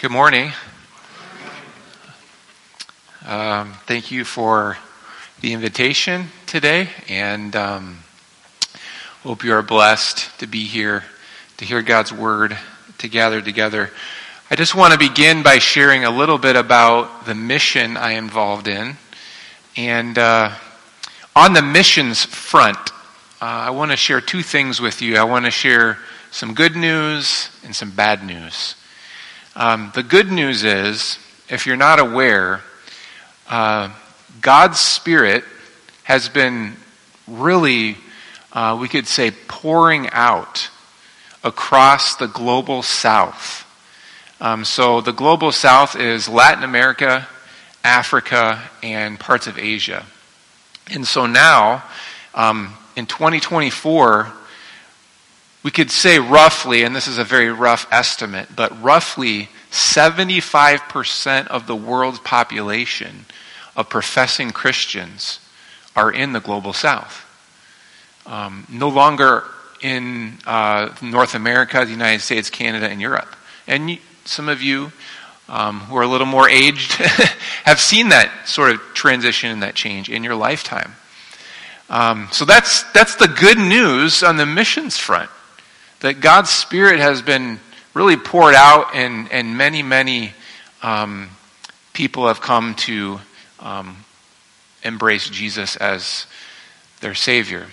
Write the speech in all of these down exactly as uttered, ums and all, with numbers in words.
Good morning. Um, thank you for the invitation today, and um, hope you are blessed to be here, to hear God's word, to gather together. I just want to begin by sharing a little bit about the mission I am involved in. And uh, on the missions front, uh, I want to share two things with you. I want to share some good news and some bad news. Um, the good news is, if you're not aware, uh, God's Spirit has been really, uh, we could say, pouring out across the global south. Um, so the global south is Latin America, Africa, and parts of Asia. And so now, um, in twenty twenty-four, we could say roughly, and this is a very rough estimate, but roughly seventy-five percent of the world's population of professing Christians are in the global south. Um, no longer in uh, North America, the United States, Canada, and Europe. And you, some of you um, who are a little more aged have seen that sort of transition and that change in your lifetime. Um, so that's that's the good news on the missions front. That God's Spirit has been really poured out, and, and many, many um, people have come to um, embrace Jesus as their Savior.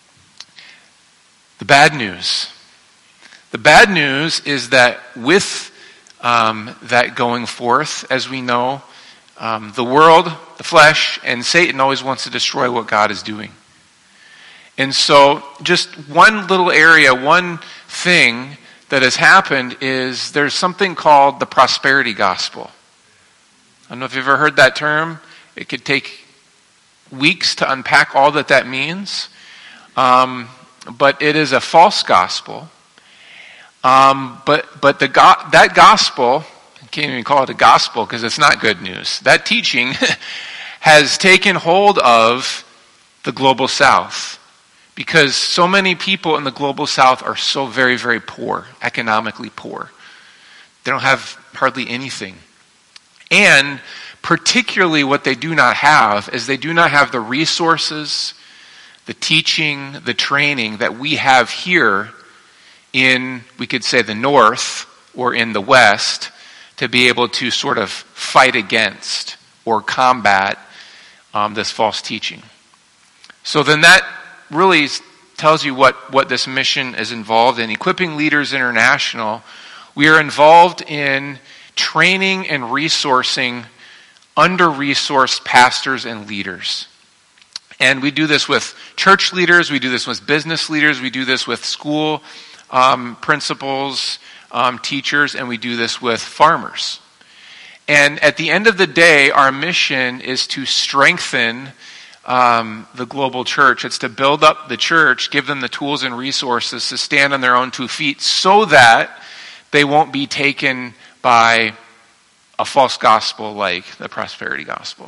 The bad news. The bad news is that with um, that going forth, as we know, um, the world, the flesh, and Satan always wants to destroy what God is doing. And so just one little area, one thing that has happened is there's something called the prosperity gospel. I don't know if you've ever heard that term. It could take weeks to unpack all that that means. Um, but it is a false gospel. Um, but but the go- that gospel, I can't even call it a gospel because it's not good news. That teaching has taken hold of the global south. Because so many people in the global south are so very, very poor, economically poor. They don't have hardly anything. And particularly what they do not have is they do not have the resources, the teaching, the training that we have here in, we could say, the north or in the west to be able to sort of fight against or combat um, this false teaching. So then that really tells you what, what this mission is involved in. Equipping Leaders International, we are involved in training and resourcing under-resourced pastors and leaders. And we do this with church leaders, we do this with business leaders, we do this with school um, principals, um, teachers, and we do this with farmers. And at the end of the day, our mission is to strengthen Um, the global church. It's to build up the church, give them the tools and resources to stand on their own two feet so that they won't be taken by a false gospel like the prosperity gospel.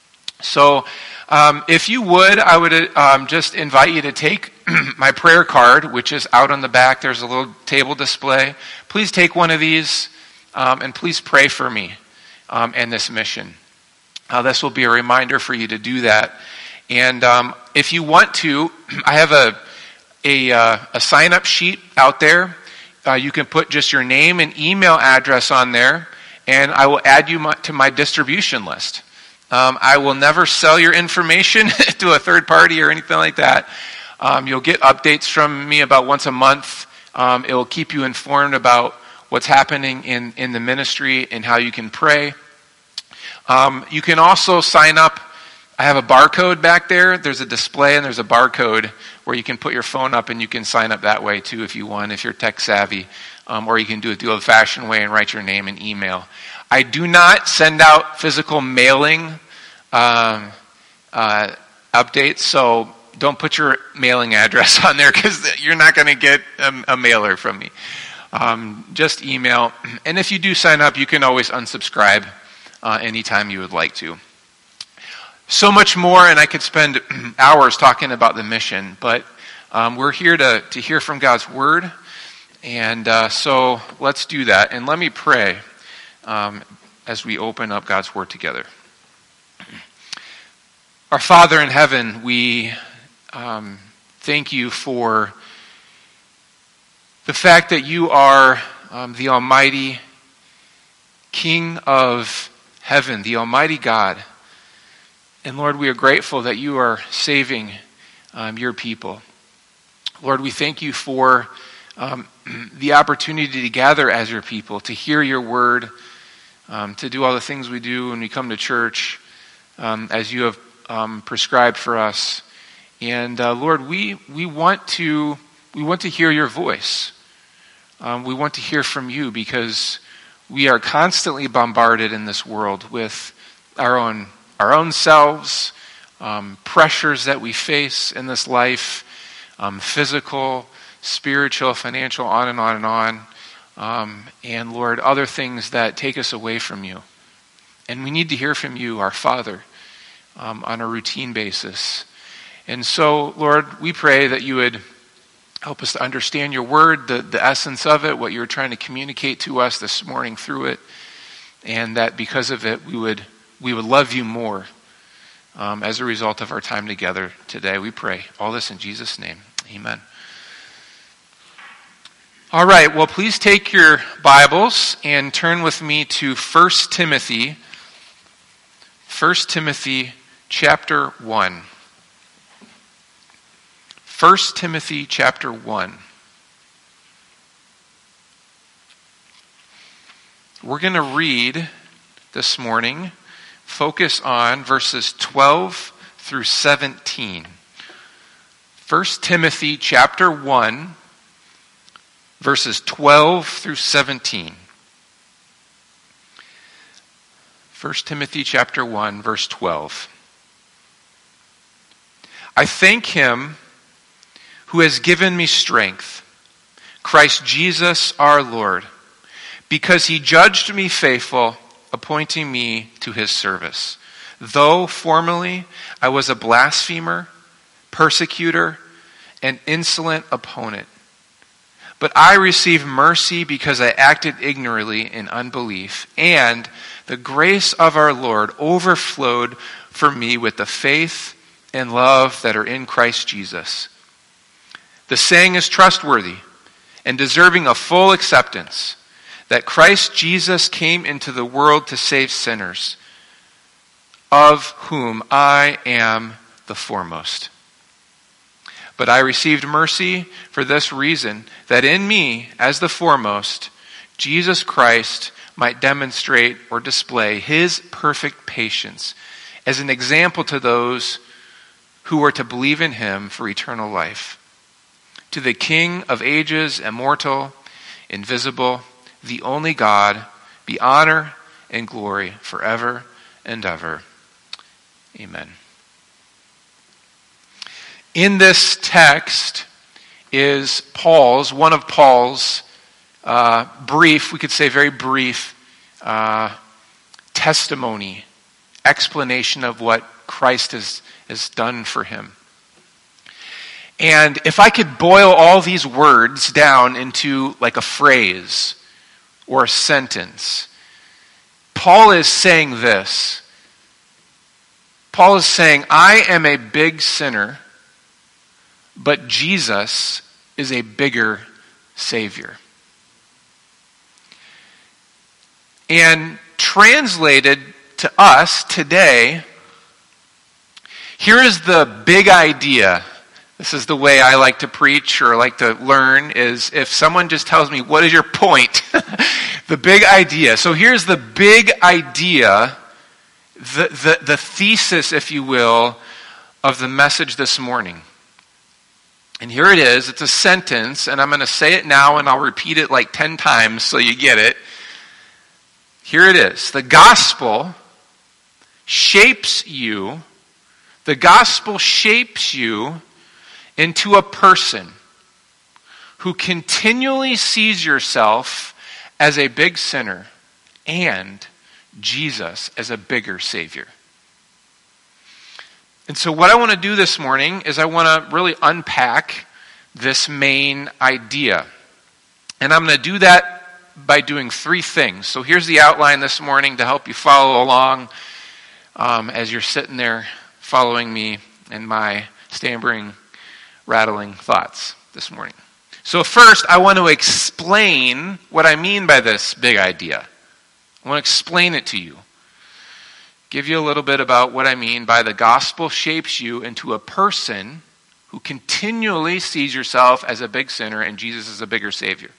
So um, if you would, I would um, just invite you to take my prayer card, which is out on the back. There's a little table display. Please take one of these um, and please pray for me um, and this mission. Uh, this will be a reminder for you to do that. And um, if you want to, I have a a, uh, a sign-up sheet out there. Uh, you can put just your name and email address on there, and I will add you my, to my distribution list. Um, I will never sell your information to a third party or anything like that. Um, you'll get updates from me about once a month. Um, it will keep you informed about what's happening in, in the ministry and how you can pray. Um, you can also sign up. I have a barcode back there. There's a display and there's a barcode where you can put your phone up and you can sign up that way too if you want, if you're tech savvy. Um, or you can do it the old-fashioned way and write your name and email. I do not send out physical mailing um, uh, updates, so don't put your mailing address on there because you're not going to get a, a mailer from me. Um, just email. And if you do sign up, you can always unsubscribe Uh, anytime you would like to. So much more, and I could spend hours talking about the mission, but um, we're here to, to hear from God's Word, and uh, so let's do that. And let me pray um, as we open up God's Word together. Our Father in heaven, we um, thank you for the fact that you are um, the Almighty King of heaven, the Almighty God. And Lord, we are grateful that you are saving um, your people. Lord, we thank you for um, the opportunity to gather as your people, to hear your word, um, to do all the things we do when we come to church, um, as you have um, prescribed for us. And uh, Lord, we we want to we want to hear your voice. Um, we want to hear from you because we are constantly bombarded in this world with our own our own selves, um, pressures that we face in this life, um, physical, spiritual, financial, on and on and on. Um, and Lord, other things that take us away from you. And we need to hear from you, our Father, um, on a routine basis. And so, Lord, we pray that you would help us to understand your word, the, the essence of it, what you're trying to communicate to us this morning through it, and that because of it, we would we would love you more um, as a result of our time together today. We pray all this in Jesus' name. Amen. All right, well, please take your Bibles and turn with me to First Timothy, First Timothy chapter one. First Timothy chapter one. We're going to read this morning, focus on verses twelve through seventeen. First Timothy chapter one, verses twelve through seventeen. First Timothy chapter one, verse twelve. I thank him who has given me strength, Christ Jesus our Lord, because he judged me faithful, appointing me to his service. Though formerly I was a blasphemer, persecutor, and insolent opponent, but I received mercy because I acted ignorantly in unbelief, and the grace of our Lord overflowed for me with the faith and love that are in Christ Jesus. The saying is trustworthy and deserving of full acceptance, that Christ Jesus came into the world to save sinners, of whom I am the foremost. But I received mercy for this reason, that in me, as the foremost, Jesus Christ might demonstrate or display his perfect patience as an example to those who were to believe in him for eternal life. To the King of ages, immortal, invisible, the only God, be honor and glory forever and ever. Amen. In this text is Paul's, one of Paul's uh, brief, we could say very brief, uh, testimony, explanation of what Christ has, has done for him. And if I could boil all these words down into like a phrase or a sentence, Paul is saying this. Paul is saying, I am a big sinner, but Jesus is a bigger Savior. And translated to us today, here is the big idea. This is the way I like to preach or like to learn, is if someone just tells me, what is your point? The big idea. So here's the big idea, the, the, the thesis, if you will, of the message this morning. And here it is. It's a sentence, and I'm going to say it now, and I'll repeat it like ten times so you get it. Here it is. The gospel shapes you. The gospel shapes you into a person who continually sees yourself as a big sinner and Jesus as a bigger Savior. And so what I want to do this morning is I want to really unpack this main idea. And I'm going to do that by doing three things. So here's the outline this morning to help you follow along um, as you're sitting there following me and my stammering, rattling thoughts this morning. So first, I want to explain what I mean by this big idea. I want to explain it to you. Give you a little bit about what I mean by the gospel shapes you into a person who continually sees yourself as a big sinner and Jesus is a bigger Savior.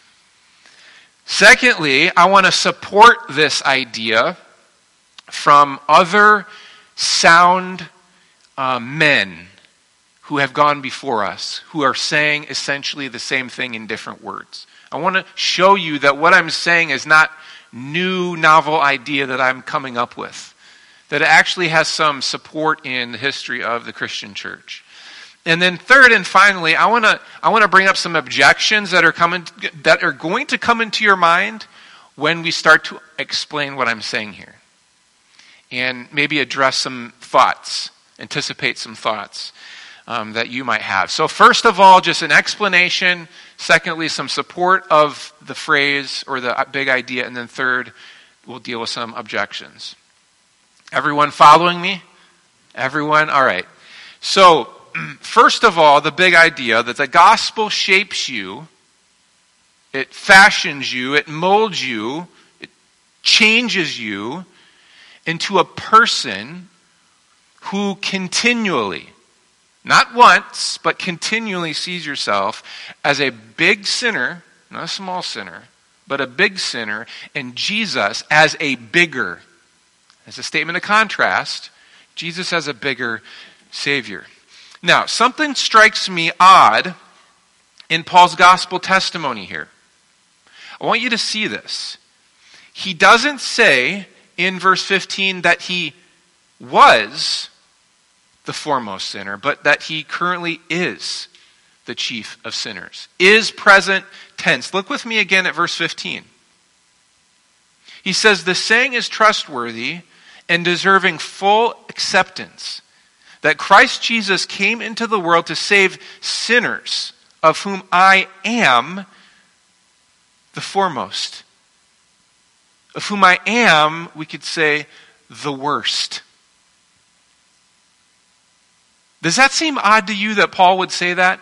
Secondly, I want to support this idea from other sound uh, men who have gone before us, who are saying essentially the same thing in different words. I want to show you that what I'm saying is not new, novel idea that I'm coming up with, that it actually has some support in the history of the Christian church. And then third and finally, I want to I want to bring up some objections that are coming that are going to come into your mind when we start to explain what I'm saying here. And maybe address some thoughts, anticipate some thoughts um, that you might have. So first of all, just an explanation. Secondly, some support of the phrase or the big idea. And then third, we'll deal with some objections. Everyone following me? Everyone? All right. So, first of all, the big idea that the gospel shapes you, it fashions you, it molds you, it changes you into a person who continually, not once, but continually sees yourself as a big sinner, not a small sinner, but a big sinner, and Jesus as a bigger. As a statement of contrast, Jesus as a bigger Savior. Now, something strikes me odd in Paul's gospel testimony here. I want you to see this. He doesn't say in verse fifteen that he was the foremost sinner, but that he currently is the chief of sinners. Is present tense. Look with me again at verse fifteen. He says, the saying is trustworthy and deserving full acceptance, that Christ Jesus came into the world to save sinners, of whom I am the foremost. Of whom I am, we could say, the worst. Does that seem odd to you that Paul would say that?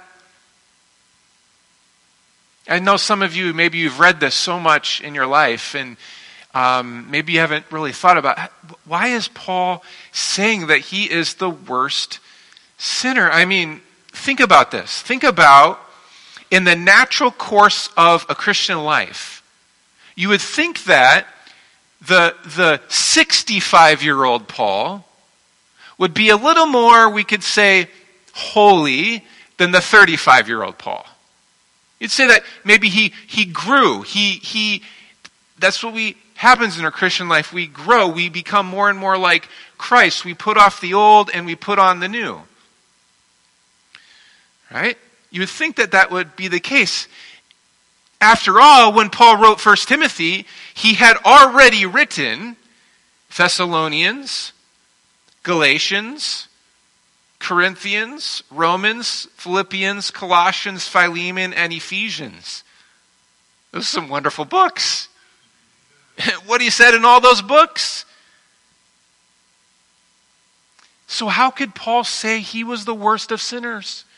I know some of you, maybe you've read this so much in your life, and Um, maybe you haven't really thought about, why is Paul saying that he is the worst sinner? I mean, think about this. Think about in the natural course of a Christian life, you would think that the, the sixty-five-year-old Paul would be a little more, we could say, holy than the thirty-five-year-old Paul. You'd say that maybe he, he grew. He, he, that's what we... happens in our Christian life. We grow, we become more and more like Christ. We put off the old and we put on the new. Right? You would think that that would be the case. After all, when Paul wrote First Timothy, he had already written Thessalonians, Galatians, Corinthians, Romans, Philippians, Colossians, Philemon, and Ephesians. Those are some wonderful books. What he said in all those books. So how could Paul say he was the worst of sinners?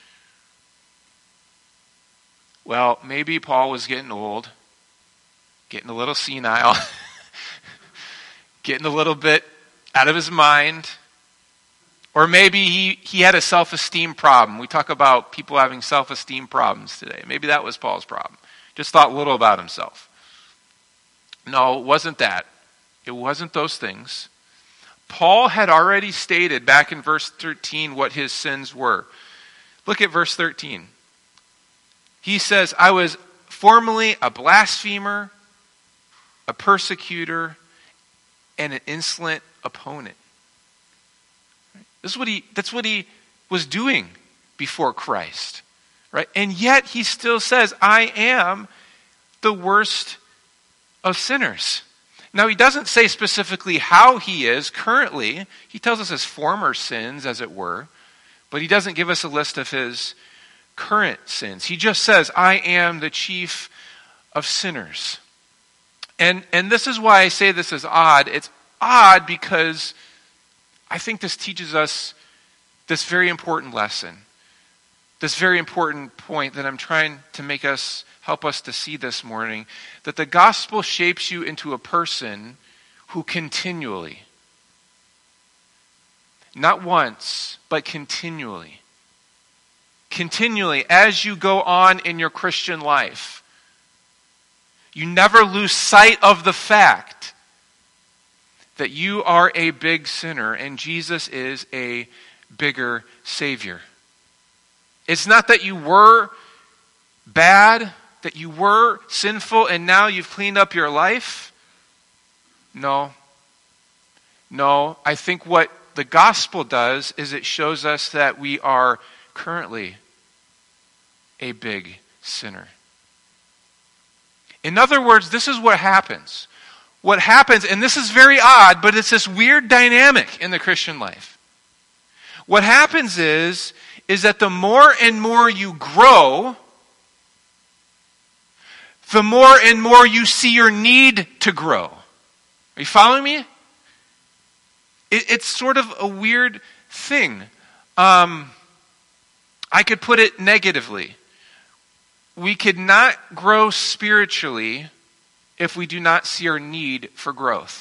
Well, maybe Paul was getting old, getting a little senile, getting a little bit out of his mind. Or maybe he, he had a self-esteem problem. We talk about people having self-esteem problems today. Maybe that was Paul's problem. Just thought little about himself. No, it wasn't that. It wasn't those things. Paul had already stated back in verse thirteen what his sins were. Look at verse thirteen. He says, I was formerly a blasphemer, a persecutor, and an insolent opponent. This is what he, that's what he was doing before Christ. Right? And yet he still says, I am the worst of sinners. Now, he doesn't say specifically how he is currently. He tells us his former sins, as it were, but he doesn't give us a list of his current sins. He just says, I am the chief of sinners. And, and this is why I say this is odd. It's odd because I think this teaches us this very important lesson. This very important point that I'm trying to make us, help us to see this morning. That the gospel shapes you into a person who continually, not once, but continually, continually, as you go on in your Christian life, you never lose sight of the fact that you are a big sinner and Jesus is a bigger Savior. It's not that you were bad, that you were sinful, and now you've cleaned up your life. No. No, I think what the gospel does is it shows us that we are currently a big sinner. In other words, this is what happens. What happens, and this is very odd, but it's this weird dynamic in the Christian life. What happens is, is that the more and more you grow, the more and more you see your need to grow. Are you following me? It, it's sort of a weird thing. Um, I could put it negatively. We could not grow spiritually if we do not see our need for growth.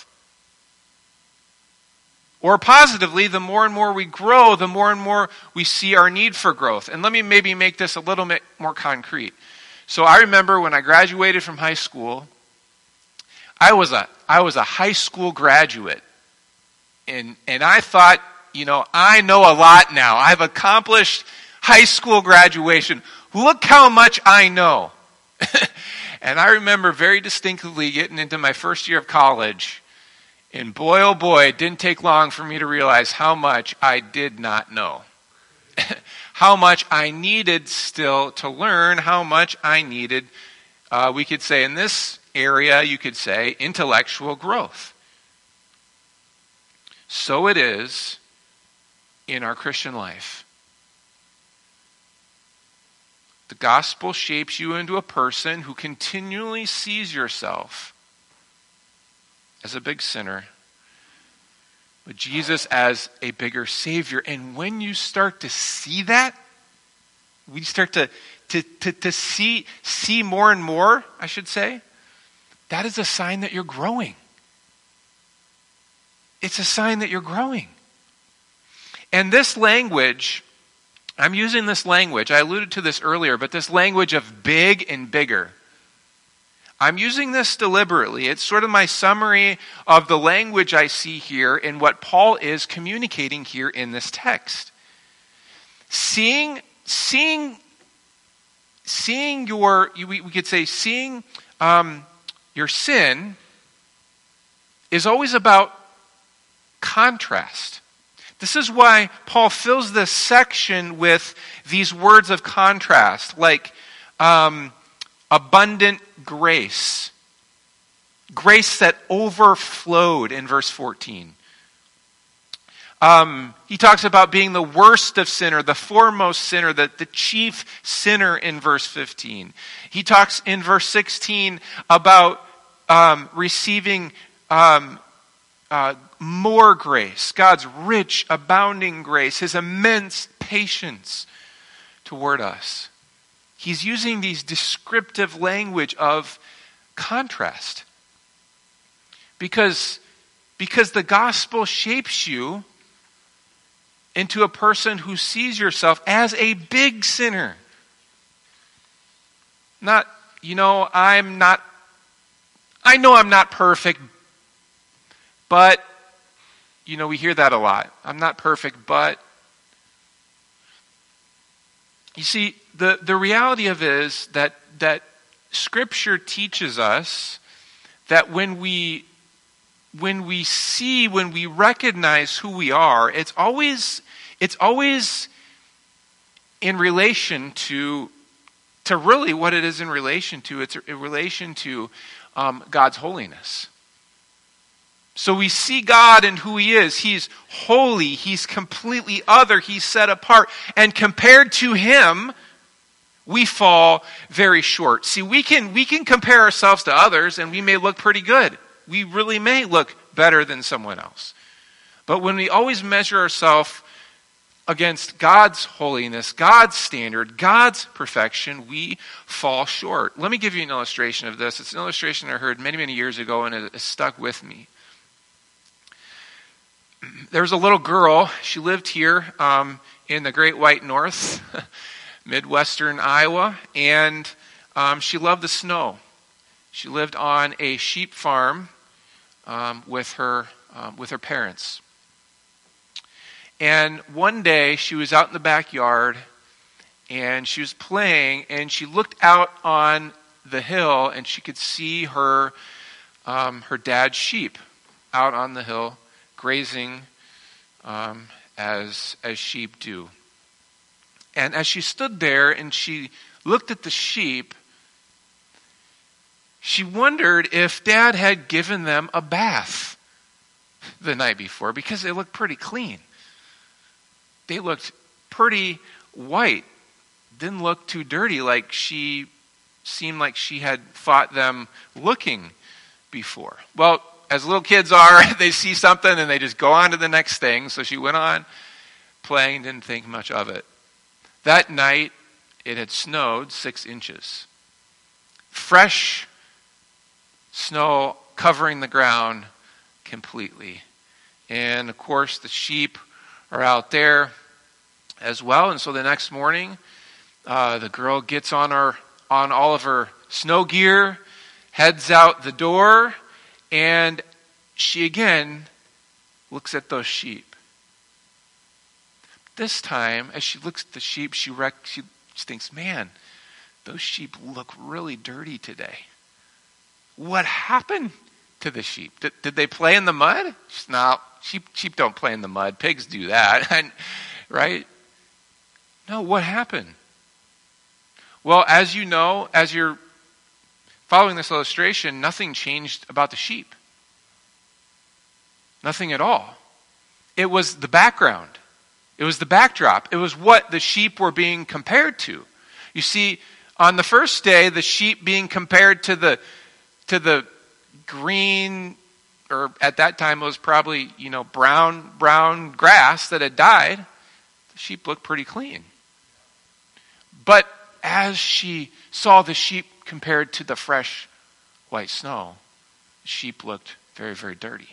Or positively, the more and more we grow, the more and more we see our need for growth. And let me maybe make this a little bit more concrete. So I remember when I graduated from high school, I was a I was a high school graduate. And and I thought, you know, I know a lot now. I've accomplished high school graduation. Look how much I know. And I remember very distinctly getting into my first year of college. And boy, oh boy, it didn't take long for me to realize how much I did not know. How much I needed still to learn, how much I needed, uh, we could say in this area, you could say intellectual growth. So it is in our Christian life. The gospel shapes you into a person who continually sees yourself as a big sinner, but Jesus as a bigger Savior. And when you start to see that, we start to, to, to, to see, see more and more, I should say, that is a sign that you're growing. It's a sign that you're growing. And this language, I'm using this language, I alluded to this earlier, but this language of big and bigger. I'm using this deliberately. It's sort of my summary of the language I see here and what Paul is communicating here in this text. Seeing, seeing, seeing your, we could say, seeing um, your sin is always about contrast. This is why Paul fills this section with these words of contrast, like um, abundant grace. Grace that overflowed in verse fourteen. Um, he talks about being the worst of sinner, the foremost sinner, the, the chief sinner in verse fifteen. He talks in verse sixteen about um, receiving um, uh, more grace, God's rich, abounding grace, his immense patience toward us. He's using these descriptive language of contrast. Because, because the gospel shapes you into a person who sees yourself as a big sinner. Not, you know, I'm not, I know I'm not perfect, but, you know, we hear that a lot. I'm not perfect, but. You see, the, the reality of it is that, that Scripture teaches us that when we, when we see, when we recognize who we are, it's always, it's always in relation to, to really what it is in relation to. It's in relation to um, God's holiness. So we see God and who he is. He's holy. He's completely other. He's set apart. And compared to him, we fall very short. See, we can we can compare ourselves to others and we may look pretty good. We really may look better than someone else. But when we always measure ourselves against God's holiness, God's standard, God's perfection, we fall short. Let me give you an illustration of this. It's an illustration I heard many, many years ago, and it, it stuck with me. There was a little girl. She lived here um, in the Great White North, Midwestern Iowa, and um, she loved the snow. She lived on a sheep farm um, with her um, with her parents. And one day, she was out in the backyard, and she was playing, and she looked out on the hill, and she could see her um, her dad's sheep out on the hill, grazing um, as as sheep do. And as she stood there and she looked at the sheep, she wondered if Dad had given them a bath the night before, because they looked pretty clean. They looked pretty white. Didn't look too dirty, like she seemed like she had thought them looking before. Well, as little kids are, they see something and they just go on to the next thing. So she went on playing, didn't think much of it. That night, it had snowed six inches. Fresh snow covering the ground completely. And of course, the sheep are out there as well. And so the next morning, uh, the girl gets on her on all of her snow gear, heads out the door, and she again looks at those sheep. This time, as she looks at the sheep, she, rec- she thinks, man, those sheep look really dirty today. What happened to the sheep? Did, did they play in the mud? No, sheep, sheep don't play in the mud. Pigs do that, and, right? No, what happened? Well, as you know, as you're following this illustration, nothing changed about the sheep. Nothing at all. It was the background. It was the backdrop. It was what the sheep were being compared to. You see, on the first day, the sheep being compared to the to the green, or at that time it was probably, you know, brown brown grass that had died. The sheep looked pretty clean. But as she saw the sheep compared to the fresh white snow, the sheep looked very, very dirty.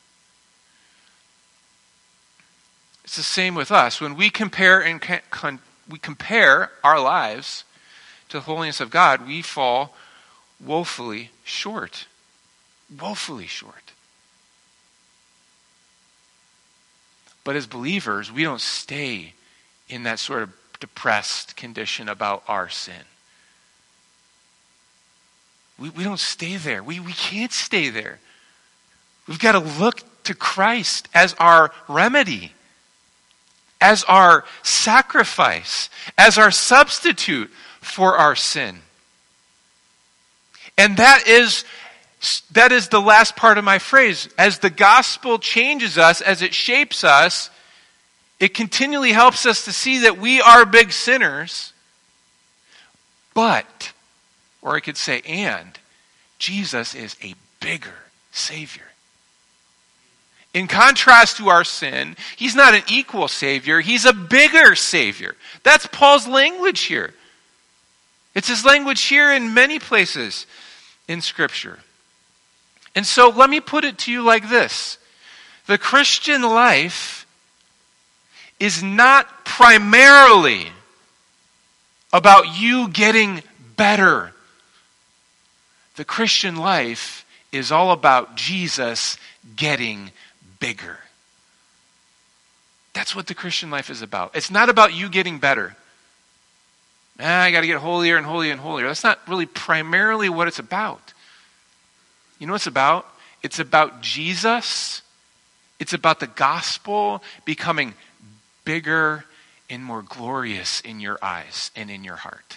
It's the same with us. When we compare and con- we compare our lives to the holiness of God, we fall woefully short. Woefully short. But as believers, we don't stay in that sort of depressed condition about our sin. We, we don't stay there. We, we can't stay there. We've got to look to Christ as our remedy, as our sacrifice, as our substitute for our sin. And that is, that is the last part of my phrase. As the gospel changes us, as it shapes us, it continually helps us to see that we are big sinners. But, or I could say and, Jesus is a bigger Savior. In contrast to our sin, he's not an equal Savior, he's a bigger Savior. That's Paul's language here. It's his language here in many places in Scripture. And so let me put it to you like this. The Christian life is not primarily about you getting better. The Christian life is all about Jesus getting bigger. That's what the Christian life is about. It's not about you getting better. Ah, I got to get holier and holier and holier. That's not really primarily what it's about. You know what it's about? It's about Jesus. It's about the gospel becoming bigger and more glorious in your eyes and in your heart.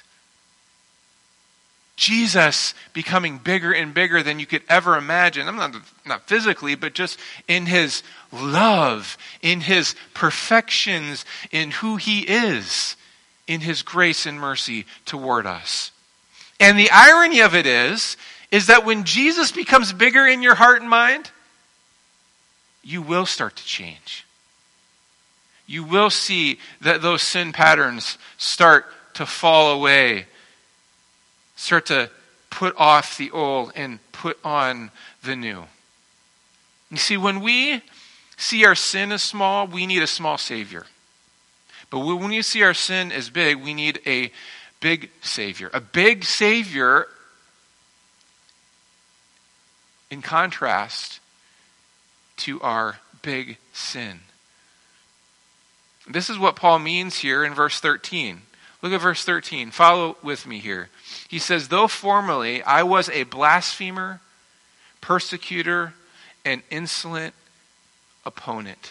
Jesus becoming bigger and bigger than you could ever imagine. I'm not, not physically, but just in his love, in his perfections, in who he is. in his grace and mercy toward us. And the irony of it is, is that when Jesus becomes bigger in your heart and mind, you will start to change. You will see that those sin patterns start to fall away, start to put off the old and put on the new. You see, when we see our sin as small, we need a small Savior. But when we see our sin as big, we need a big Savior. A big Savior, in contrast to our big sin. This is what Paul means here in verse thirteen. Look at verse thirteen. Follow with me here. He says, though formerly I was a blasphemer, persecutor, and insolent opponent.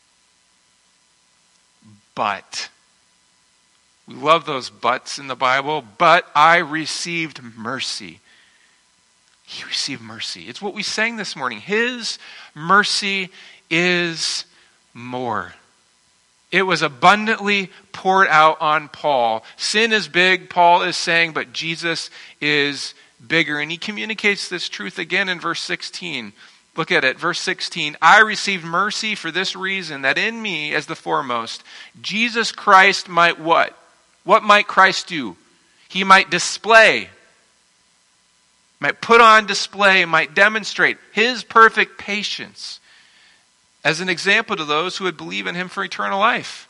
But, we love those buts in the Bible, but I received mercy. He received mercy. It's what we sang this morning. His mercy is more. It was abundantly poured out on Paul. Sin is big, Paul is saying, but Jesus is bigger. And he communicates this truth again in verse sixteen. Look at it, verse sixteen. I received mercy for this reason, that in me, as the foremost, Jesus Christ might what? What might Christ do? He might display, might put on display, might demonstrate his perfect patience as an example to those who would believe in him for eternal life.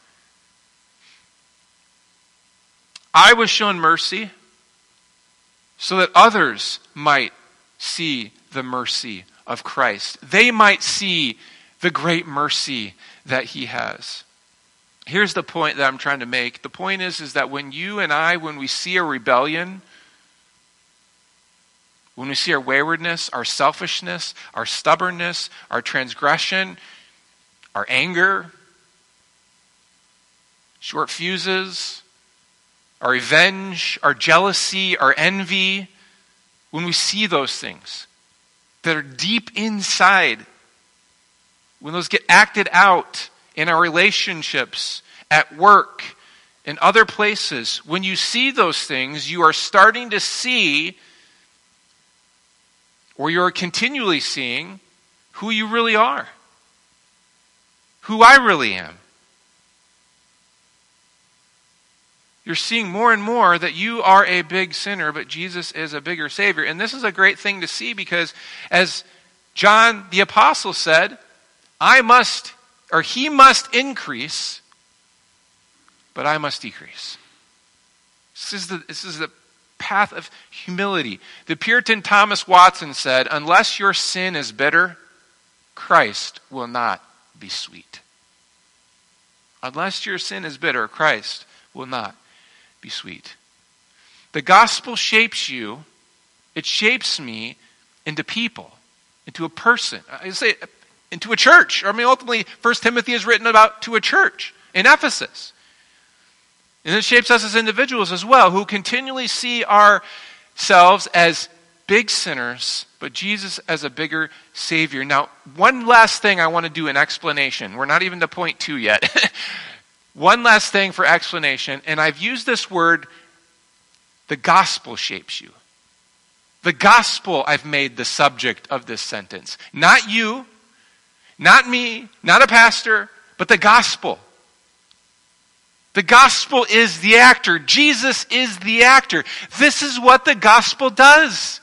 I was shown mercy so that others might see the mercy of Christ. They might see the great mercy that he has. Here's the point that I'm trying to make. The point is, is that when you and I, when we see a rebellion, when we see our waywardness, our selfishness, our stubbornness, our transgression, our anger, short fuses, our revenge, our jealousy, our envy, when we see those things that are deep inside, when those get acted out in our relationships, at work, in other places, when you see those things, you are starting to see, or you're continually seeing, who you really are. Who I really am. You're seeing more and more that you are a big sinner, but Jesus is a bigger Savior. And this is a great thing to see because, as John the Apostle said, I must, or he must increase, but I must decrease. This is the, this is the path of humility. The Puritan Thomas Watson said, unless your sin is bitter, Christ will not be sweet. Unless your sin is bitter, Christ will not be sweet. The gospel shapes you, it shapes me into people, into a person. I say into a church. I mean, ultimately, First Timothy is written about to a church in Ephesus. And it shapes us as individuals as well, who continually see ourselves as big sinners, but Jesus as a bigger Savior. Now, one last thing I want to do in explanation. We're not even to point two yet. One last thing for explanation, and I've used this word, the gospel shapes you. The gospel I've made the subject of this sentence. Not you, not me, not a pastor, but the gospel. The gospel is the actor. Jesus is the actor. This is what the gospel does.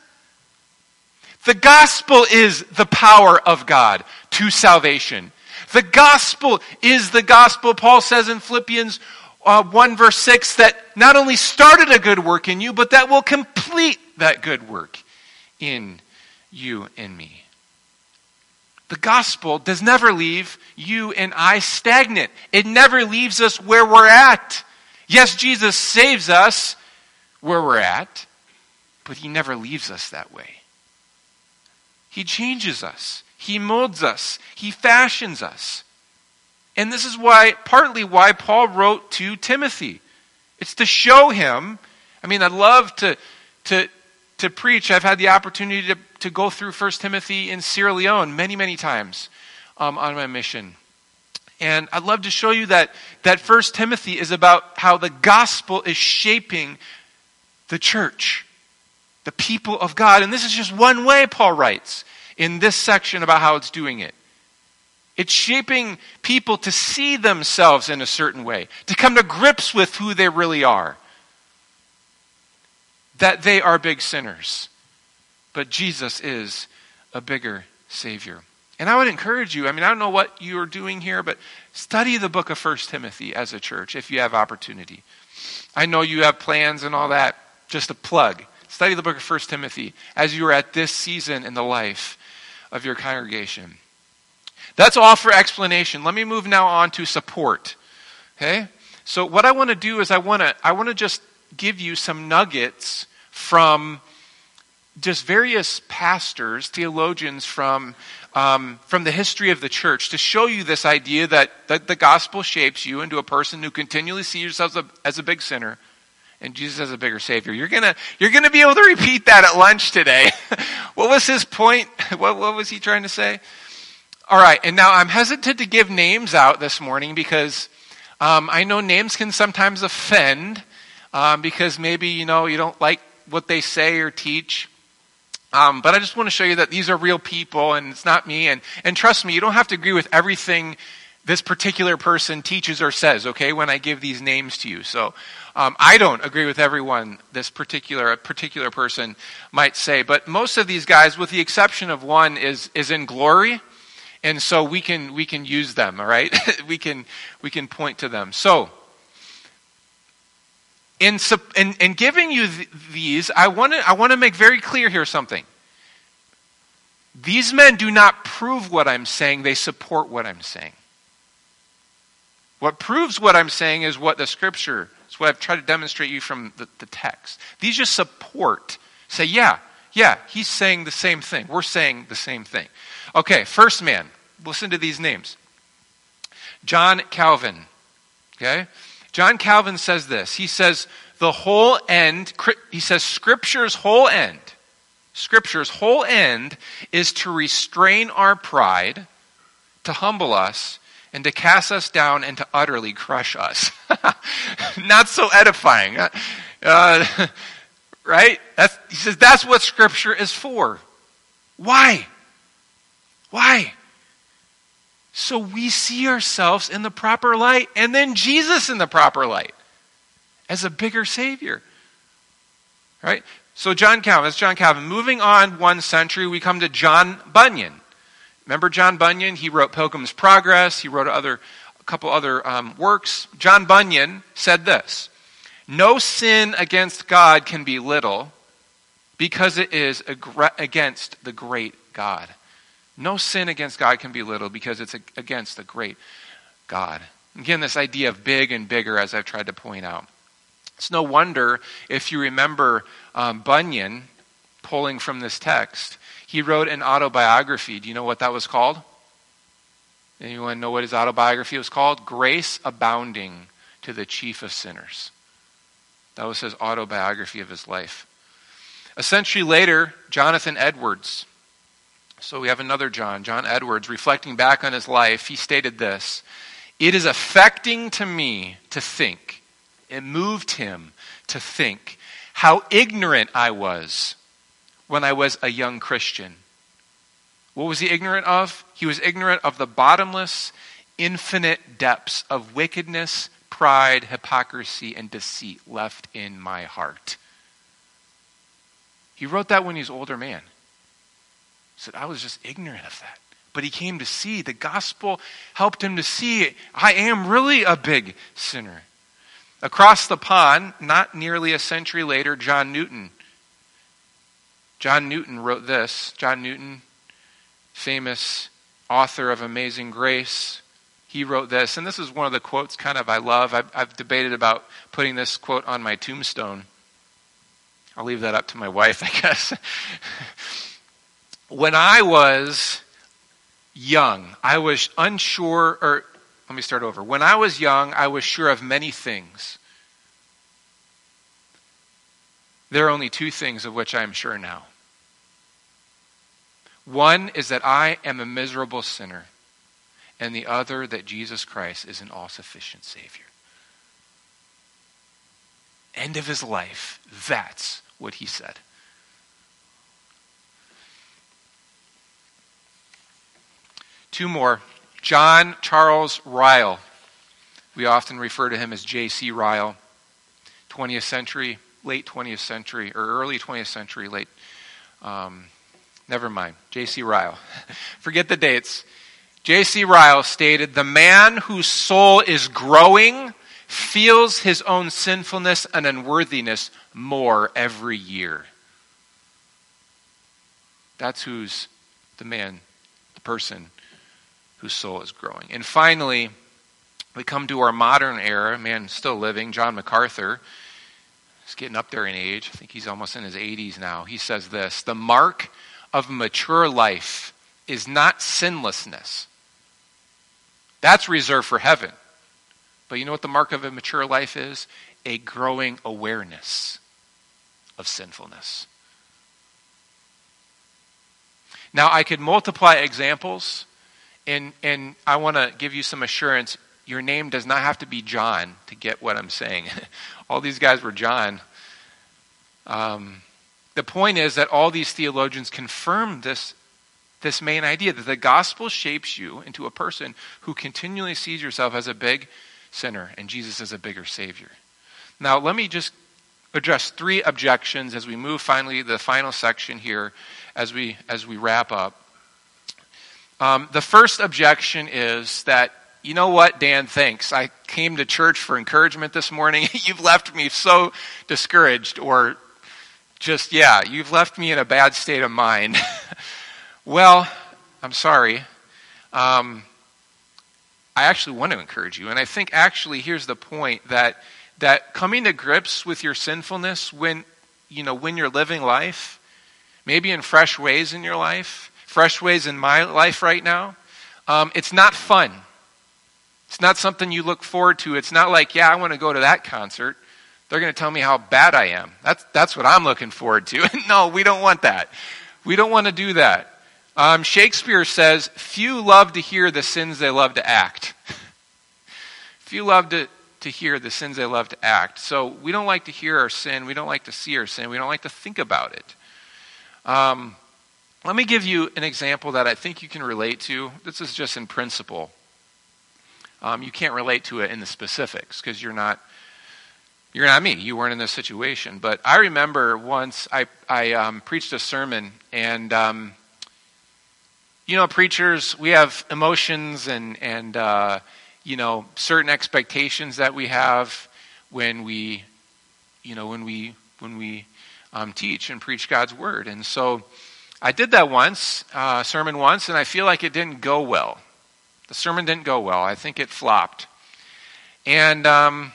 The gospel is the power of God to salvation. The gospel is the gospel, Paul says in Philippians uh, one verse six, that not only started a good work in you, but that will complete that good work in you and me. The gospel does never leave you and I stagnant. It never leaves us where we're at. Yes, Jesus saves us where we're at, but he never leaves us that way. He changes us. He molds us. He fashions us. And this is why, partly why Paul wrote to Timothy. It's to show him, I mean, I'd love to, to, to preach. I've had the opportunity to, to go through First Timothy in Sierra Leone many, many times um, on my mission. And I'd love to show you that that First Timothy is about how the gospel is shaping the church, the people of God. And this is just one way, Paul writes in this section about how it's doing it. It's shaping people to see themselves in a certain way, to come to grips with who they really are. That they are big sinners, but Jesus is a bigger Savior. And I would encourage you, I mean, I don't know what you're doing here, but study the book of First Timothy as a church if you have opportunity. I know you have plans and all that. Just a plug. Study the book of First Timothy as you are at this season in the life of your congregation. That's all for explanation. Let me move now on to support. Okay? So what I want to do is I want to I want to just give you some nuggets from just various pastors, theologians from um, from the history of the church to show you this idea that, that the gospel shapes you into a person who continually sees yourself as a, as a big sinner and Jesus as a bigger Savior. You're gonna you're gonna be able to repeat that at lunch today. What was his point? What, what was he trying to say? All right, and now I'm hesitant to give names out this morning because um, I know names can sometimes offend um, because maybe, you know, you don't like what they say or teach. Um, but I just want to show you that these are real people and it's not me. And, and trust me, you don't have to agree with everything this particular person teaches or says, okay, when I give these names to you. So um, I don't agree with everyone this particular particular person might say. But most of these guys, with the exception of one, is is in glory. And so we can we can use them, all right? we can we can point to them. So in in, in giving you th- these, I want to I want to make very clear here something. These men do not prove what I'm saying; they support what I'm saying. What proves what I'm saying is what the Scripture. It's what I've tried to demonstrate you from the, the text. These just support. Say, yeah, yeah, he's saying the same thing. We're saying the same thing. Okay, first man. Listen to these names. John Calvin. Okay? John Calvin says this. He says, the whole end, he says, Scripture's whole end, Scripture's whole end is to restrain our pride, to humble us, and to cast us down and to utterly crush us. Not so edifying. Uh, right? That's, he says that's what Scripture is for. Why? Why? So we see ourselves in the proper light, and then Jesus in the proper light, as a bigger Savior. Right? So John Calvin, that's John Calvin. Moving on one century, we come to John Bunyan. Remember John Bunyan? He wrote Pilgrim's Progress. He wrote other, a couple other um, works. John Bunyan said this: no sin against God can be little, because it is ag- against the great God. No sin against God can be little because it's against the great God. Again, this idea of big and bigger, as I've tried to point out. It's no wonder, if you remember um, Bunyan, pulling from this text, he wrote an autobiography. Do you know what that was called? Anyone know what his autobiography was called? Grace Abounding to the Chief of Sinners. That was his autobiography of his life. A century later, Jonathan Edwards. So we have another John, John Edwards, reflecting back on his life. He stated this: it is affecting to me to think, it moved him to think, how ignorant I was when I was a young Christian. What was he ignorant of? He was ignorant of the bottomless, infinite depths of wickedness, pride, hypocrisy, and deceit left in my heart. He wrote that when he was an older man. He said, I was just ignorant of that. But he came to see, the gospel helped him to see, I am really a big sinner. Across the pond, not nearly a century later, John Newton. John Newton wrote this. John Newton, famous author of Amazing Grace, he wrote this. And this is one of the quotes kind of I love. I've, I've debated about putting this quote on my tombstone. I'll leave that up to my wife, I guess. When I was young, I was unsure, or let me start over. When I was young, I was sure of many things. There are only two things of which I am sure now. One is that I am a miserable sinner, and the other that Jesus Christ is an all-sufficient Savior. End of his life. That's what he said. Two more. John Charles Ryle. We often refer to him as J C Ryle. twentieth century, late twentieth century, or early twentieth century, late. Um, never mind. J C Ryle. Forget the dates. J C Ryle stated, "The man whose soul is growing feels his own sinfulness and unworthiness more every year." That's who's the man, the person whose soul is growing. And finally, we come to our modern era, man still living, John MacArthur. He's getting up there in age. I think he's almost in his eighties now. He says this, "The mark of mature life is not sinlessness. That's reserved for heaven. But you know what the mark of a mature life is? A growing awareness of sinfulness." Now, I could multiply examples, and, and I want to give you some assurance. Your name does not have to be John to get what I'm saying. All these guys were John. Um, the point is that all these theologians confirm this, this main idea, that the gospel shapes you into a person who continually sees yourself as a big sinner and Jesus as a bigger Savior. Now, let me just address three objections as we move finally to the final section here as we, as we wrap up. Um, the first objection is that, you know what, Dan, thanks. I came to church for encouragement this morning. You've left me so discouraged, or just, yeah, you've left me in a bad state of mind. Well, I'm sorry. Um, I actually want to encourage you. And I think actually here's the point, that that coming to grips with your sinfulness when, you know, when you're living life, maybe in fresh ways in your life, fresh ways in my life right now, um, it's not fun. It's not something you look forward to. It's not like, yeah, I want to go to that concert. They're going to tell me how bad I am. That's that's what I'm looking forward to. No, we don't want that. We don't want to do that. Um, Shakespeare says, "Few love to hear the sins they love to act." Few love to, to hear the sins they love to act. So we don't like to hear our sin. We don't like to see our sin. We don't like to think about it. Um, let me give you an example that I think you can relate to. This is just in principle. Um, you can't relate to it in the specifics because you're not you're not me. You weren't in this situation. But I remember once I I um, preached a sermon, and um, you know, preachers, we have emotions and and uh, you know, certain expectations that we have when we you know when we when we um, teach and preach God's word. And so I did that once, uh, sermon once, and I feel like it didn't go well. The sermon didn't go well. I think it flopped. And um,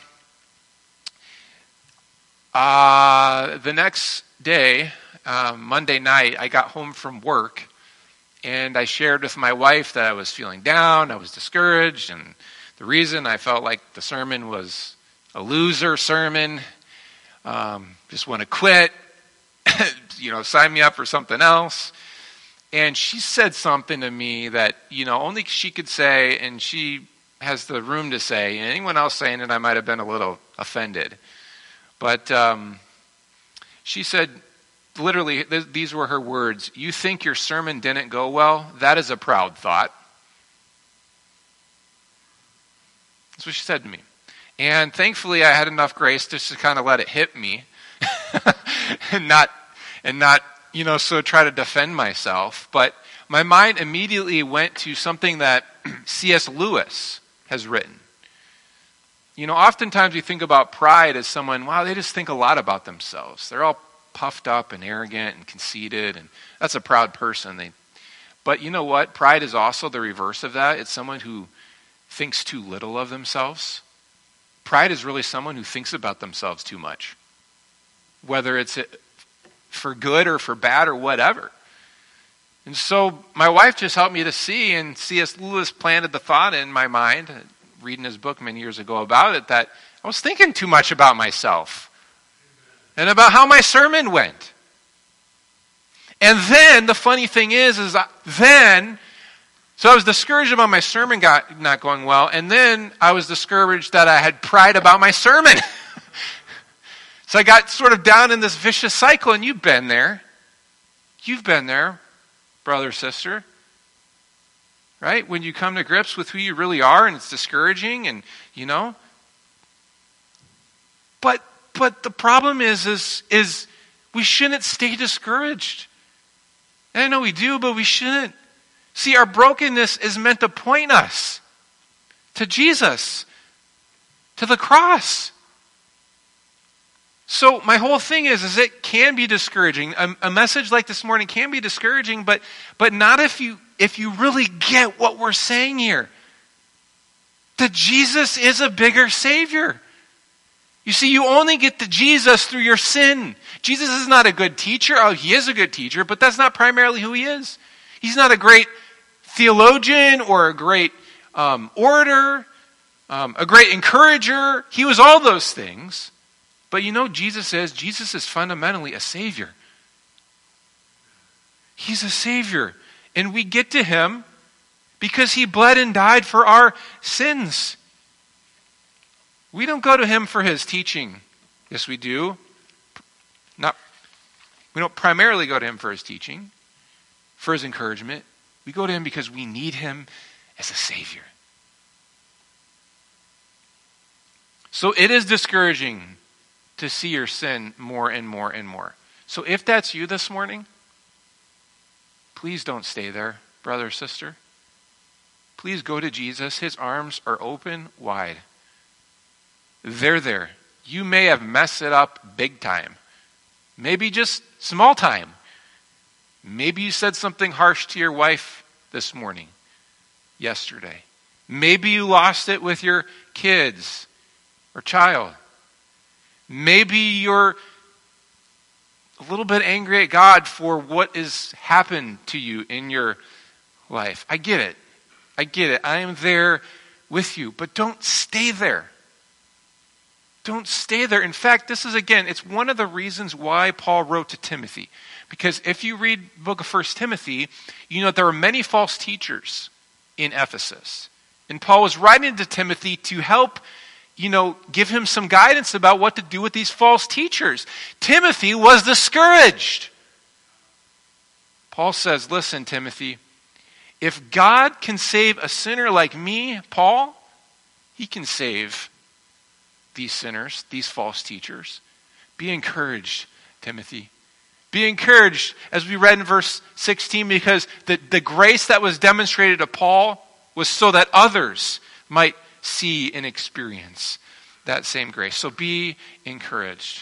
uh, the next day, um, Monday night, I got home from work, and I shared with my wife that I was feeling down, I was discouraged, and the reason I felt like the sermon was a loser sermon, um, just want to quit, you know, sign me up for something else. And she said something to me that, you know, only she could say, and she has the room to say. And anyone else saying it, I might have been a little offended. But um, she said, literally, th- these were her words, "You think your sermon didn't go well? That is a proud thought." That's what she said to me. And thankfully, I had enough grace just to kind of let it hit me and not, and not, you know, so try to defend myself. But my mind immediately went to something that C S Lewis has written. You know, oftentimes we think about pride as someone, wow, they just think a lot about themselves. They're all puffed up and arrogant and conceited, and that's a proud person. They, but you know what? Pride is also the reverse of that. It's someone who thinks too little of themselves. Pride is really someone who thinks about themselves too much, whether it's for good or for bad or whatever. And so my wife just helped me to see, and C S Lewis planted the thought in my mind, reading his book many years ago about it, that I was thinking too much about myself and about how my sermon went. And then the funny thing is, is I, then So I was discouraged about my sermon got, not going well, and then I was discouraged that I had pride about my sermon. So I got sort of down in this vicious cycle, and you've been there. You've been there, brother, sister. Right? When you come to grips with who you really are, and it's discouraging, and, you know. But but the problem is, is, is we shouldn't stay discouraged. And I know we do, but we shouldn't. See, our brokenness is meant to point us to Jesus, to the cross. So my whole thing is, is it can be discouraging. A, a message like this morning can be discouraging, but but not if you if you really get what we're saying here. That Jesus is a bigger Savior. You see, you only get to Jesus through your sin. Jesus is not a good teacher. Oh, he is a good teacher, but that's not primarily who he is. He's not a great theologian or a great um, orator, um, a great encourager. He was all those things. But you know, Jesus is, Jesus is fundamentally a Savior. He's a Savior. And we get to him because he bled and died for our sins. We don't go to him for his teaching. Yes, we do. Not, we don't primarily go to him for his teaching, for his encouragement. We go to him because we need him as a Savior. So it is discouraging to see your sin more and more and more. So if that's you this morning, please don't stay there, brother or sister. Please go to Jesus. His arms are open wide. They're there. You may have messed it up big time. Maybe just small time. Maybe you said something harsh to your wife this morning, yesterday. Maybe you lost it with your kids or child. Maybe you're a little bit angry at God for what has happened to you in your life. I get it. I get it. I am there with you. But don't stay there. Don't stay there. In fact, this is, again, it's one of the reasons why Paul wrote to Timothy. Because if you read the book of First Timothy, you know there were many false teachers in Ephesus. And Paul was writing to Timothy to help, you know, give him some guidance about what to do with these false teachers. Timothy was discouraged. Paul says, listen, Timothy, if God can save a sinner like me, Paul, he can save these sinners, these false teachers. Be encouraged, Timothy. Be encouraged, as we read in verse sixteen, because the, the grace that was demonstrated to Paul was so that others might see and experience that same grace. So be encouraged.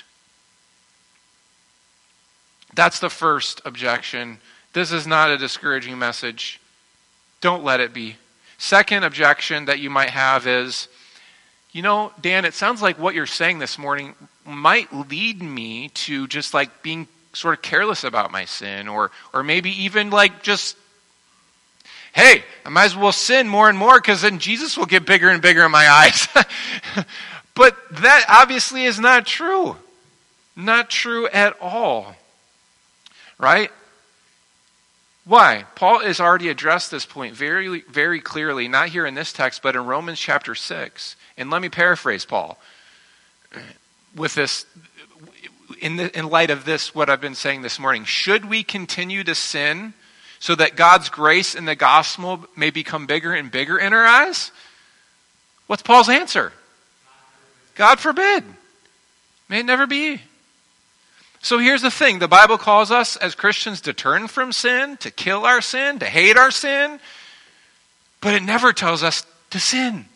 That's the first objection. This is not a discouraging message. Don't let it be. Second objection that you might have is, you know, Dan, it sounds like what you're saying this morning might lead me to just like being sort of careless about my sin, or or maybe even like just, hey, I might as well sin more and more because then Jesus will get bigger and bigger in my eyes. But that obviously is not true. Not true at all. Right? Why? Paul has already addressed this point very, very clearly, not here in this text, but in Romans chapter six. And let me paraphrase Paul with this, in, the, in light of this, what I've been saying this morning. Should we continue to sin so that God's grace and the gospel may become bigger and bigger in our eyes? What's Paul's answer? God forbid. May it never be. So here's the thing. The Bible calls us as Christians to turn from sin, to kill our sin, to hate our sin. But it never tells us to sin.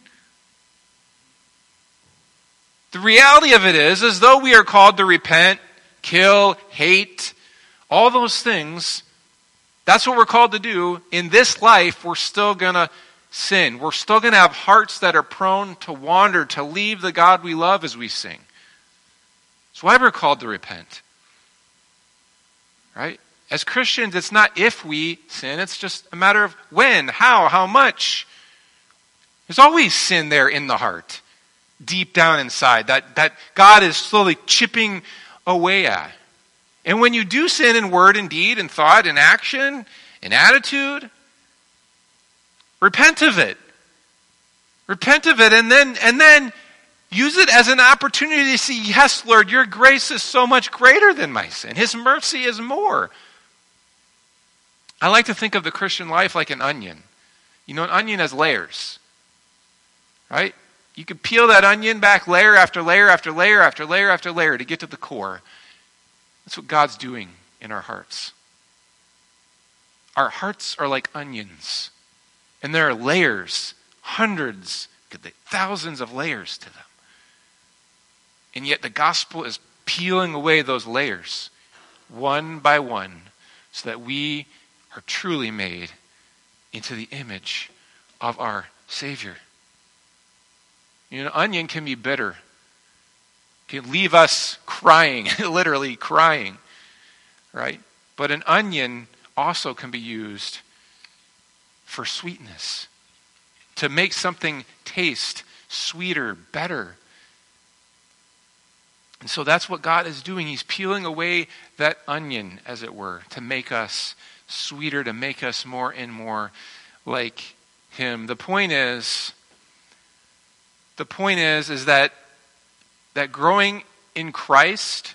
The reality of it is, as though we are called to repent, kill, hate, all those things, that's what we're called to do. In this life, we're still going to sin. We're still going to have hearts that are prone to wander, to leave the God we love as we sing. That's why we're called to repent. Right? As Christians, it's not if we sin, it's just a matter of when, how, how much. There's always sin there in the heart, deep down inside, that, that God is slowly chipping away at. And when you do sin in word and deed and thought and action and attitude, Repent of it. Repent of it and then and then use it as an opportunity to see, yes, Lord, your grace is so much greater than my sin. His mercy is more. I like to think of the Christian life like an onion. You know, an onion has layers, right? You can peel that onion back layer after layer after layer after layer after layer to get to the core. That's what God's doing in our hearts. Our hearts are like onions, and there are layers, hundreds, thousands of layers to them. And yet the gospel is peeling away those layers one by one so that we are truly made into the image of our Savior. You know, an onion can be bitter. It can leave us crying, literally crying, right? But an onion also can be used for sweetness, to make something taste sweeter, better. And so that's what God is doing. He's peeling away that onion, as it were, to make us sweeter, to make us more and more like him. The point is, the point is, is that, that growing in Christ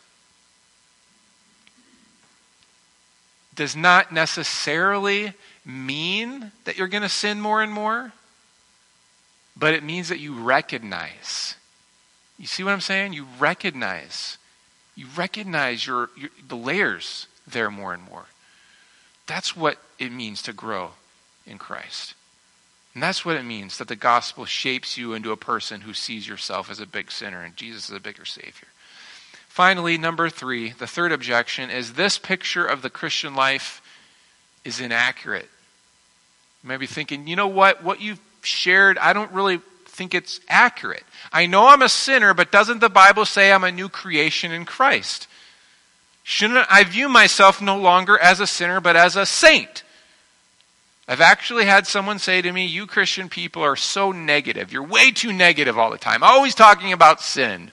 does not necessarily mean that you're going to sin more and more, but it means that you recognize. You see what I'm saying? You recognize. You recognize your, your the layers there more and more. That's what it means to grow in Christ. And that's what it means that the gospel shapes you into a person who sees yourself as a big sinner and Jesus is a bigger Savior. Finally, number three, the third objection is this picture of the Christian life is inaccurate. You might be thinking, you know what? What you've shared, I don't really think it's accurate. I know I'm a sinner, but doesn't the Bible say I'm a new creation in Christ? Shouldn't I view myself no longer as a sinner, but as a saint? I've actually had someone say to me, you Christian people are so negative. You're way too negative all the time. Always talking about sin.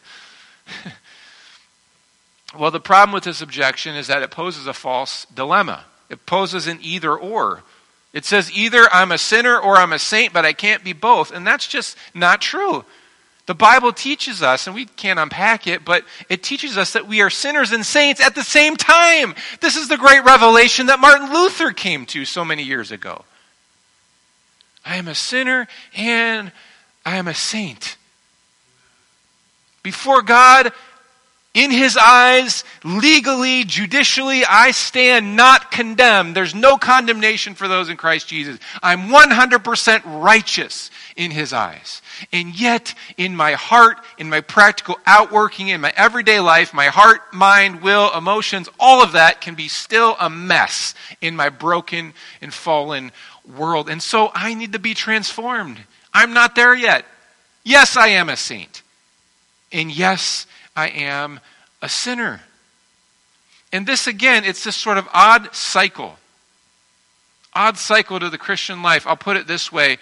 Well, the problem with this objection is that it poses a false dilemma. It poses an either or. It says either I'm a sinner or I'm a saint, but I can't be both. And that's just not true. The Bible teaches us, and we can't unpack it, but it teaches us that we are sinners and saints at the same time. This is the great revelation that Martin Luther came to so many years ago. I am a sinner and I am a saint. Before God, in his eyes, legally, judicially, I stand not condemned. There's no condemnation for those in Christ Jesus. I'm one hundred percent righteous in his eyes. And yet, in my heart, in my practical outworking, in my everyday life, my heart, mind, will, emotions, all of that can be still a mess in my broken and fallen world. And so I need to be transformed. I'm not there yet. Yes, I am a saint. And yes, I am a sinner. And this again, it's this sort of odd cycle. Odd cycle to the Christian life. I'll put it this way.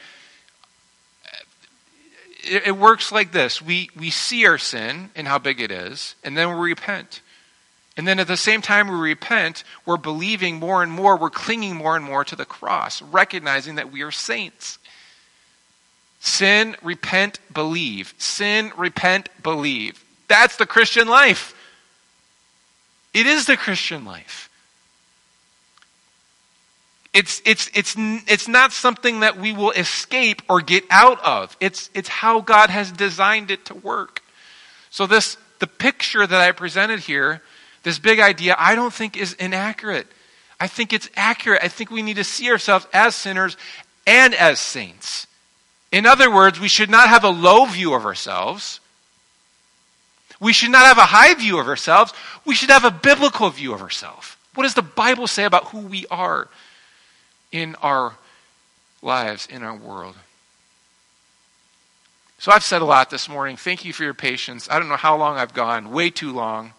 It, it works like this. We, we see our sin and how big it is, and then we repent. And then at the same time we repent, we're believing more and more, we're clinging more and more to the cross, recognizing that we are saints. Sin, repent, believe. Sin, repent, believe. That's the Christian life. It is the Christian life. It's, it's, it's, it's not something that we will escape or get out of. It's, it's how God has designed it to work. So this, the picture that I presented here, this big idea, I don't think is inaccurate. I think it's accurate. I think we need to see ourselves as sinners and as saints. In other words, we should not have a low view of ourselves. We should not have a high view of ourselves. We should have a biblical view of ourselves. What does the Bible say about who we are in our lives, in our world? So I've said a lot this morning. Thank you for your patience. I don't know how long I've gone. Way too long.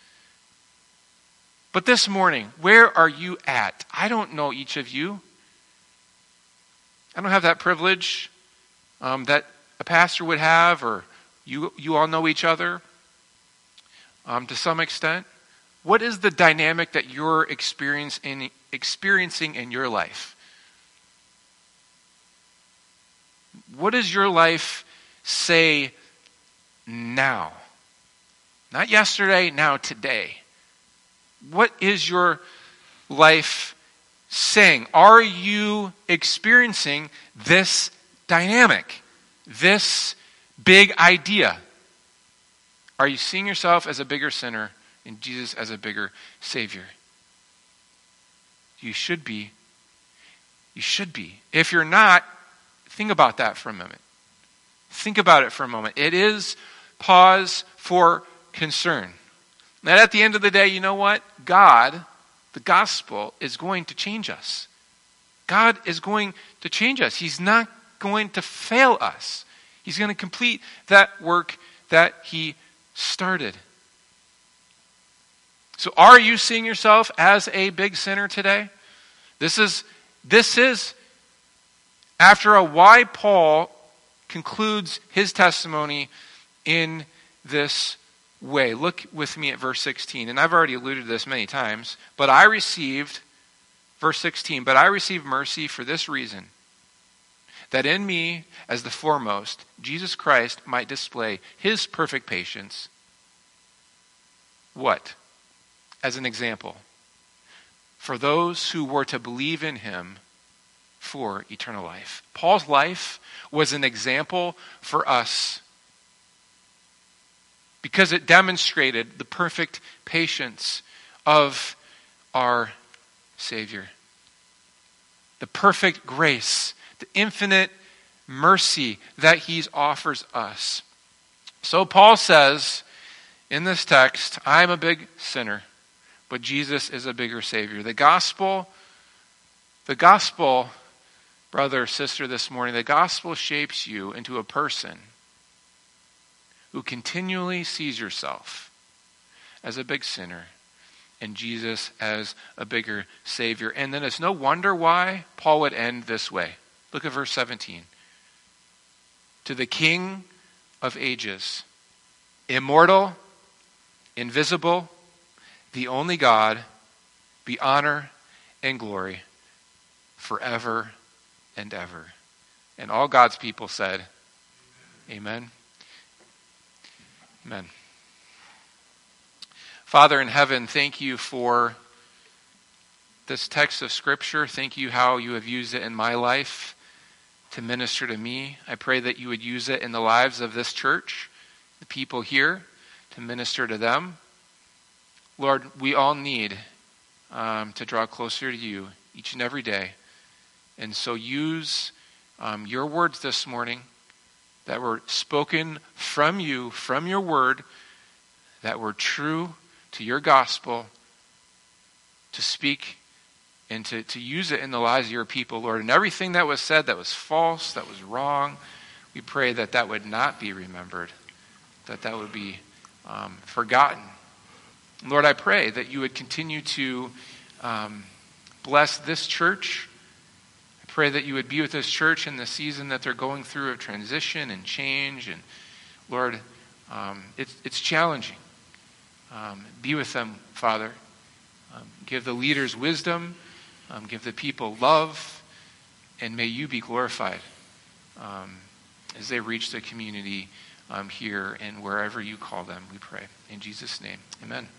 But this morning, where are you at? I don't know each of you. I don't have that privilege um, that a pastor would have, or you, you all know each other um, to some extent. What is the dynamic that you're experience in, experiencing in your life? What does your life say now? Not yesterday, now today. What is your life saying? Are you experiencing this dynamic, this big idea? Are you seeing yourself as a bigger sinner and Jesus as a bigger Savior? You should be. You should be. If you're not, think about that for a moment. Think about it for a moment. It is pause for concern. And at the end of the day, you know what? God, the gospel, is going to change us. God is going to change us. He's not going to fail us. He's going to complete that work that he started. So are you seeing yourself as a big sinner today? This is, this is, after a why Paul concludes his testimony in this way. Look with me at verse sixteen. And I've already alluded to this many times. But I received, verse sixteen, but I received mercy for this reason, that in me, as the foremost, Jesus Christ might display his perfect patience. What? As an example. For those who were to believe in him for eternal life. Paul's life was an example for us because it demonstrated the perfect patience of our Savior. The perfect grace, the infinite mercy that he offers us. So Paul says in this text, I'm a big sinner, but Jesus is a bigger Savior. The gospel, the gospel, brother or sister this morning, the gospel shapes you into a person who continually sees yourself as a big sinner and Jesus as a bigger Savior. And then it's no wonder why Paul would end this way. Look at verse seventeen. To the King of ages, immortal, invisible, the only God, be honor and glory forever and ever. And all God's people said, amen. Amen. Father in heaven, thank you for this text of Scripture. Thank you how you have used it in my life to minister to me. I pray that you would use it in the lives of this church, the people here, to minister to them. Lord, we all need um, to draw closer to you each and every day. And so use um, your words this morning that were spoken from you, from your word, that were true to your gospel, to speak and to, to use it in the lives of your people, Lord. And everything that was said that was false, that was wrong, we pray that that would not be remembered, that that would be um, forgotten. Lord, I pray that you would continue to um, bless this church. I pray that you would be with this church in the season that they're going through of transition and change. And Lord, um, it's, it's challenging. Um, be with them, Father. Um, give the leaders wisdom. Um, give the people love. And may you be glorified um, as they reach the community um, here and wherever you call them, we pray. In Jesus' name, amen.